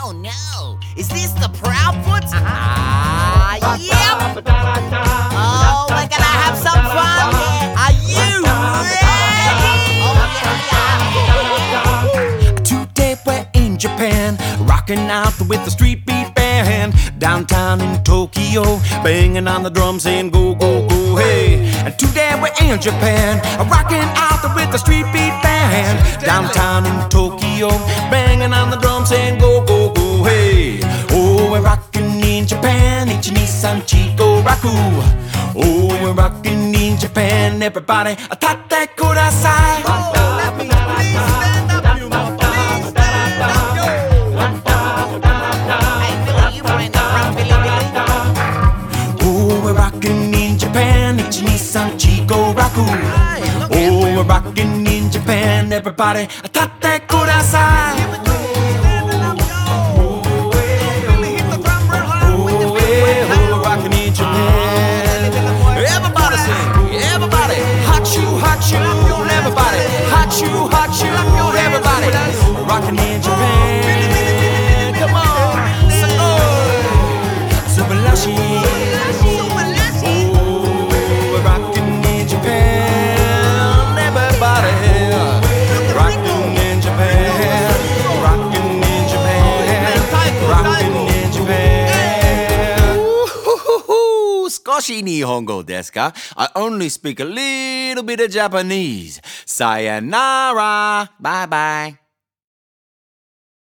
Oh no, is this the Proudfoots? Ah, yep! Oh, we're gonna have some fun! Are you ready? Today we're in Japan, rocking out with the street beat band. Downtown in Tokyo, banging on the drums saying go, go, go, hey. And today we're in Japan, rocking out with the street beat band. Downtown in Tokyo, banging on the drums saying go, go, go, hey. Oh, we're rocking in Japan, Ichi-ni-san Chigo Raku. Oh, we're rocking in Japan, everybody, tate kudasai. That means please stand up, you must please stand up. Hey, Billy, you bring the drum, Billy, Billy. Oh, we're rocking in Japan, Ichi-ni-san Chigo Raku. Oh, we're rocking in Japan, everybody, tate kudasai. Everybody, rockin' in Japan. Come on, Subalashi. Oh, we're rockin' in Japan. Everybody, rockin' in Japan. Rockin' in Japan. Rockin' in Japan. Ooh, Skoshi Nihongo desu ka? I only speak a little bit of Japanese. Sayonara. Bye bye.